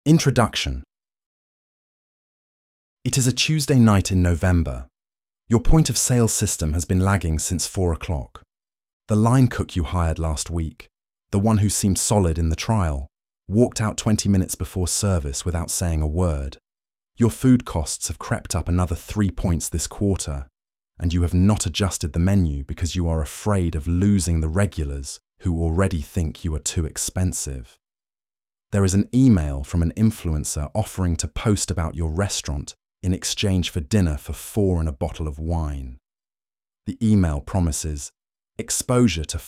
Introduction. It is a Tuesday night in November. Your point of sale system has been lagging since 4 o'clock. The line cook you hired last week, the one who seemed solid in the trial, walked out 20 minutes before service without saying a word. Your food costs have crept up another 3 points this quarter, and you have not adjusted the menu because you are afraid of losing the regulars who already think you are too expensive. There is an email from an influencer offering to post about your restaurant in exchange for dinner for 4 and a bottle of wine. The email promises exposure to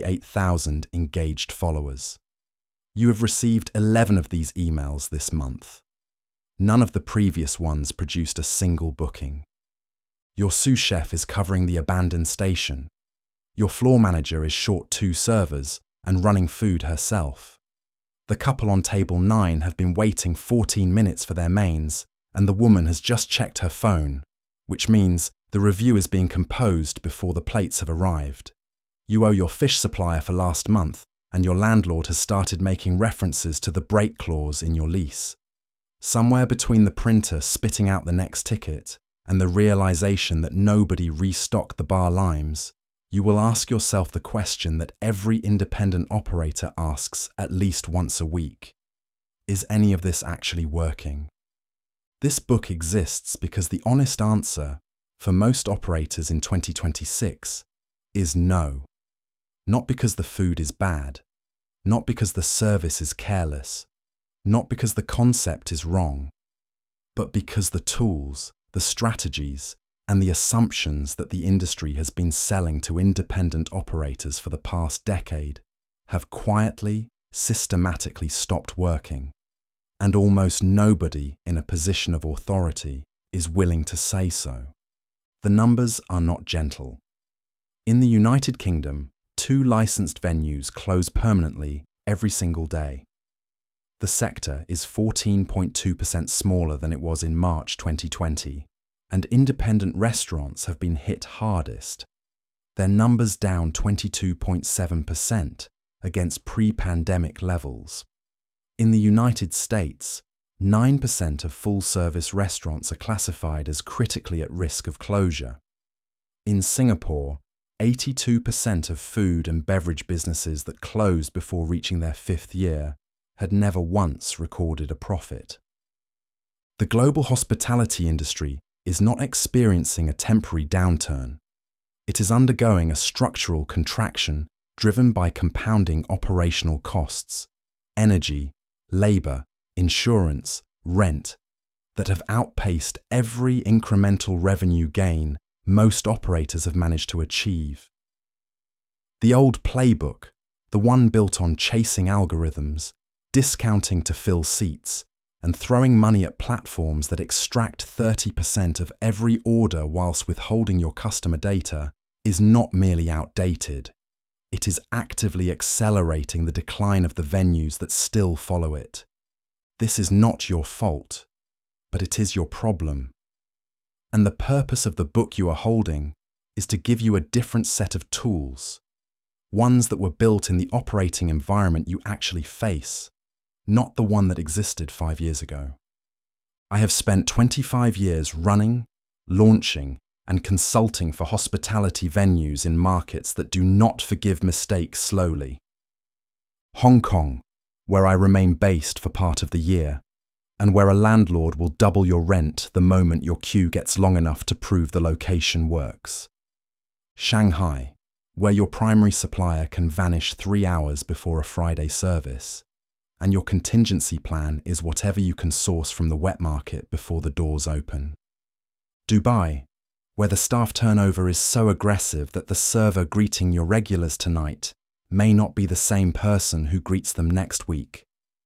48,000 engaged followers. You have received 11 of these emails this month. None of the previous ones produced a single booking. Your sous chef is covering the abandoned station. Your floor manager is short 2 servers and running food herself. The couple on table 9 have been waiting 14 minutes for their mains, and the woman has just checked her phone, which means the review is being composed before the plates have arrived. You owe your fish supplier for last month, and your landlord has started making references to the break clause in your lease. Somewhere between the printer spitting out the next ticket and the realization that nobody restocked the bar limes, you will ask yourself the question that every independent operator asks at least once a week. Is any of this actually working? This book exists because the honest answer, for most operators in 2026, is no. Not because the food is bad, not because the service is careless, not because the concept is wrong, but because the tools, the strategies, and the assumptions that the industry has been selling to independent operators for the past decade have quietly, systematically stopped working, and almost nobody in a position of authority is willing to say so. The numbers are not gentle. In the United Kingdom, 2 licensed venues close permanently every single day. The sector is 14.2% smaller than it was in March 2020. And independent restaurants have been hit hardest. Their numbers down 22.7% against pre-pandemic levels. In the United States, 9% of full-service restaurants are classified as critically at risk of closure. In Singapore, 82% of food and beverage businesses that closed before reaching their 5th year had never once recorded a profit. The global hospitality industry is not experiencing a temporary downturn. It is undergoing a structural contraction driven by compounding operational costs, energy, labor, insurance, rent, that have outpaced every incremental revenue gain most operators have managed to achieve. The old playbook, the one built on chasing algorithms, discounting to fill seats, and throwing money at platforms that extract 30% of every order whilst withholding your customer data, is not merely outdated. It is actively accelerating the decline of the venues that still follow it. This is not your fault, but it is your problem. And the purpose of the book you are holding is to give you a different set of tools, ones that were built in the operating environment you actually face, not the one that existed 5 years ago. I have spent 25 years running, launching, and consulting for hospitality venues in markets that do not forgive mistakes slowly. Hong Kong, where I remain based for part of the year, and where a landlord will double your rent the moment your queue gets long enough to prove the location works. Shanghai, where your primary supplier can vanish 3 hours before a Friday service, and your contingency plan is whatever you can source from the wet market before the doors open. Dubai, where the staff turnover is so aggressive that the server greeting your regulars tonight may not be the same person who greets them next week.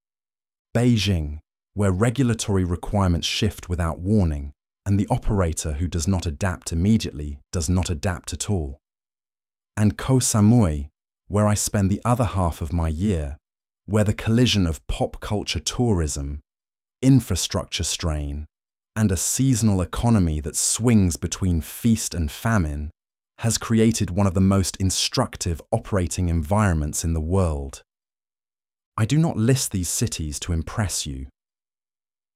Beijing, where regulatory requirements shift without warning, and the operator who does not adapt immediately does not adapt at all. And Koh Samui, where I spend the other half of my year, where the collision of pop culture tourism, infrastructure strain, and a seasonal economy that swings between feast and famine has created one of the most instructive operating environments in the world. I do not list these cities to impress you.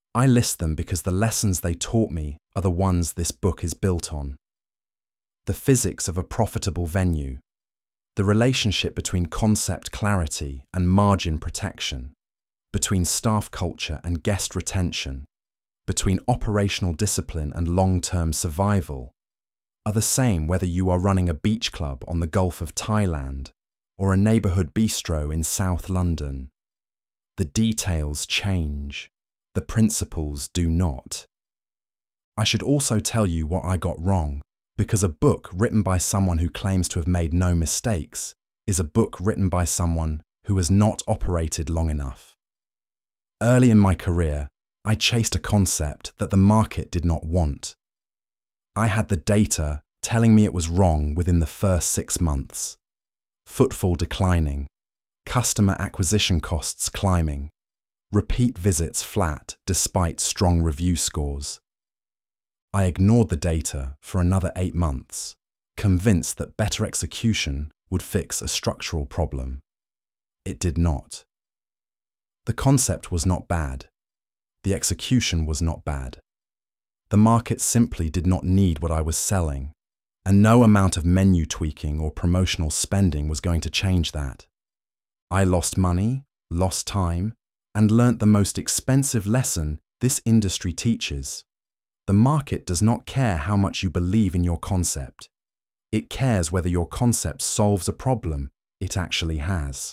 I list them because the lessons they taught me are the ones this book is built on. The physics of a profitable venue, the relationship between concept clarity and margin protection, between staff culture and guest retention, between operational discipline and long-term survival, are the same whether you are running a beach club on the Gulf of Thailand or a neighbourhood bistro in South London. The details change, the principles do not. I should also tell you what I got wrong, because a book written by someone who claims to have made no mistakes is a book written by someone who has not operated long enough. Early in my career, I chased a concept that the market did not want. I had the data telling me it was wrong within the first 6 months. Footfall declining, customer acquisition costs climbing, repeat visits flat despite strong review scores. I ignored the data for another 8 months, convinced that better execution would fix a structural problem. It did not. The concept was not bad. The execution was not bad. The market simply did not need what I was selling, and no amount of menu tweaking or promotional spending was going to change that. I lost money, lost time, and learnt the most expensive lesson this industry teaches. The market does not care how much you believe in your concept. It cares whether your concept solves a problem it actually has.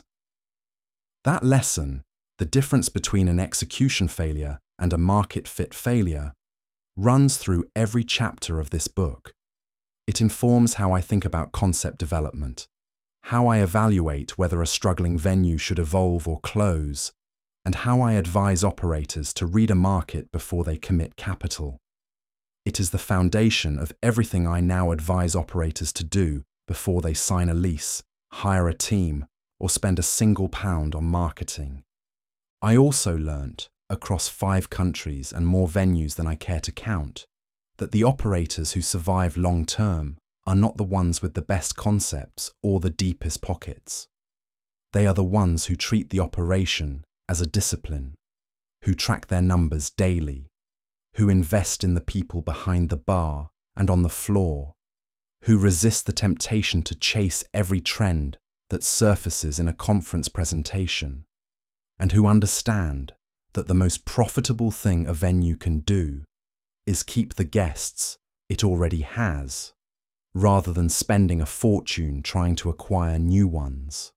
That lesson, the difference between an execution failure and a market-fit failure, runs through every chapter of this book. It informs how I think about concept development, how I evaluate whether a struggling venue should evolve or close, and how I advise operators to read a market before they commit capital. It is the foundation of everything I now advise operators to do before they sign a lease, hire a team, or spend a single pound on marketing. I also learnt, across 5 countries and more venues than I care to count, that the operators who survive long-term are not the ones with the best concepts or the deepest pockets. They are the ones who treat the operation as a discipline, who track their numbers daily, who invest in the people behind the bar and on the floor, who resist the temptation to chase every trend that surfaces in a conference presentation, and who understand that the most profitable thing a venue can do is keep the guests it already has, rather than spending a fortune trying to acquire new ones.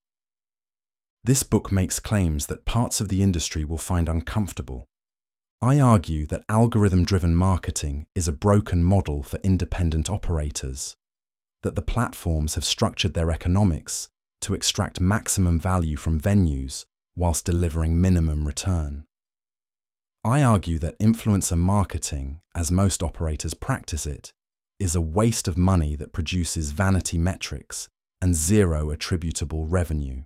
This book makes claims that parts of the industry will find uncomfortable. I argue that algorithm-driven marketing is a broken model for independent operators, that the platforms have structured their economics to extract maximum value from venues whilst delivering minimum return. I argue that influencer marketing, as most operators practice it, is a waste of money that produces vanity metrics and zero attributable revenue.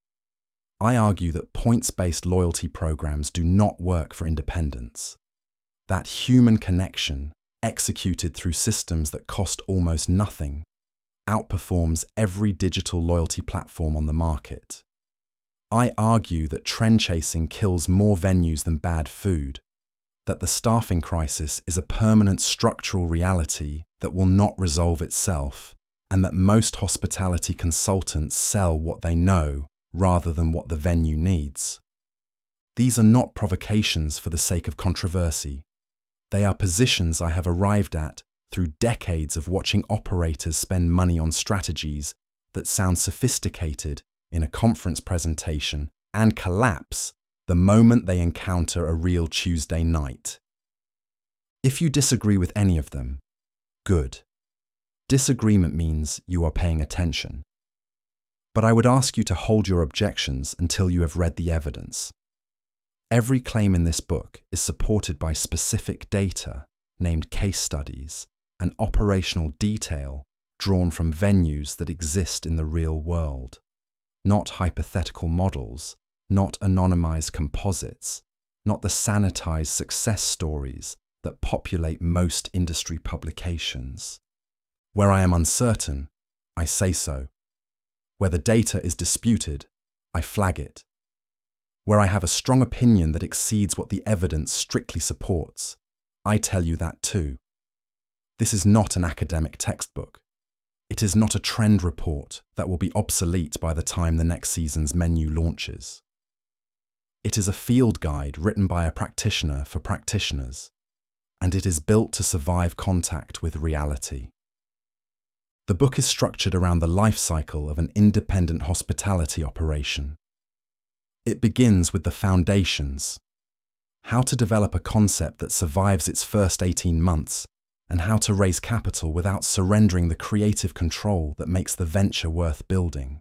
I argue that points-based loyalty programs do not work for independents. That human connection, executed through systems that cost almost nothing, outperforms every digital loyalty platform on the market. I argue that trend chasing kills more venues than bad food, that the staffing crisis is a permanent structural reality that will not resolve itself, and that most hospitality consultants sell what they know rather than what the venue needs. These are not provocations for the sake of controversy. They are positions I have arrived at through decades of watching operators spend money on strategies that sound sophisticated in a conference presentation and collapse the moment they encounter a real Tuesday night. If you disagree with any of them, good. Disagreement means you are paying attention. But I would ask you to hold your objections until you have read the evidence. Every claim in this book is supported by specific data, named case studies, and operational detail drawn from venues that exist in the real world. Not hypothetical models, not anonymized composites, not the sanitized success stories that populate most industry publications. Where I am uncertain, I say so. Where the data is disputed, I flag it. where I have a strong opinion that exceeds what the evidence strictly supports. I tell you that too. This is not an academic textbook. It is not a trend report that will be obsolete by the time the next season's menu launches. It is a field guide written by a practitioner for practitioners, and it is built to survive contact with reality. The book is structured around the life cycle of an independent hospitality operation. It begins with the foundations: how to develop a concept that survives its first 18 months, and how to raise capital without surrendering the creative control that makes the venture worth building.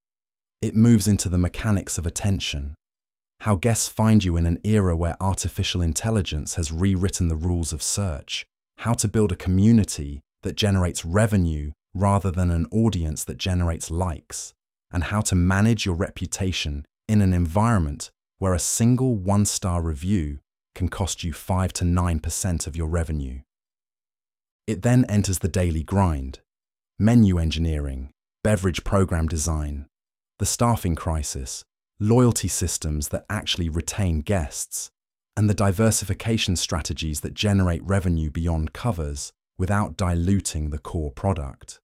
It moves into the mechanics of attention, how guests find you in an era where artificial intelligence has rewritten the rules of search, how to build a community that generates revenue rather than an audience that generates likes, and how to manage your reputation in an environment where a single one-star review can cost you 5 to 9% of your revenue. It then enters the daily grind: menu engineering, beverage program design, the staffing crisis, loyalty systems that actually retain guests, and the diversification strategies that generate revenue beyond covers without diluting the core product.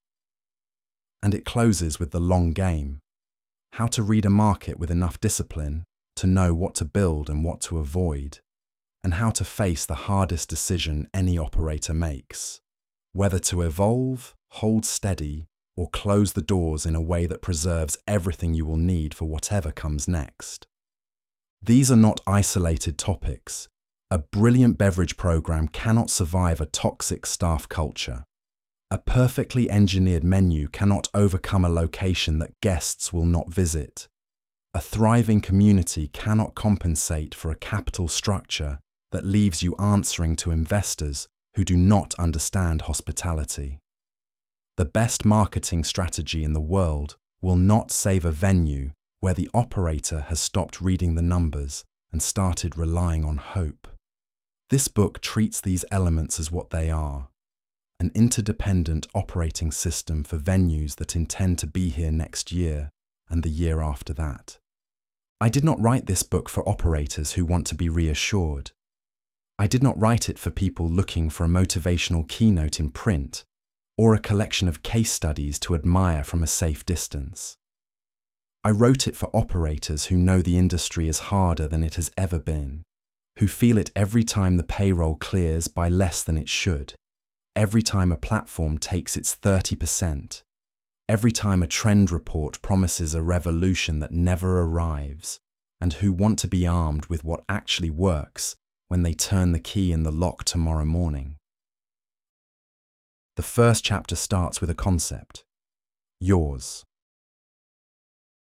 And it closes with the long game: how to read a market with enough discipline to know what to build and what to avoid, and how to face the hardest decision any operator makes: whether to evolve, hold steady, or close the doors in a way that preserves everything you will need for whatever comes next. These are not isolated topics. A brilliant beverage program cannot survive a toxic staff culture. A perfectly engineered menu cannot overcome a location that guests will not visit. A thriving community cannot compensate for a capital structure that leaves you answering to investors who do not understand hospitality. The best marketing strategy in the world will not save a venue where the operator has stopped reading the numbers and started relying on hope. This book treats these elements as what they are: an interdependent operating system for venues that intend to be here next year and the year after that. I did not write this book for operators who want to be reassured. I did not write it for people looking for a motivational keynote in print or a collection of case studies to admire from a safe distance. I wrote it for operators who know the industry is harder than it has ever been, who feel it every time the payroll clears by less than it should, every time a platform takes its 30%, every time a trend report promises a revolution that never arrives, and who want to be armed with what actually works when they turn the key in the lock tomorrow morning. The first chapter starts with a concept: yours.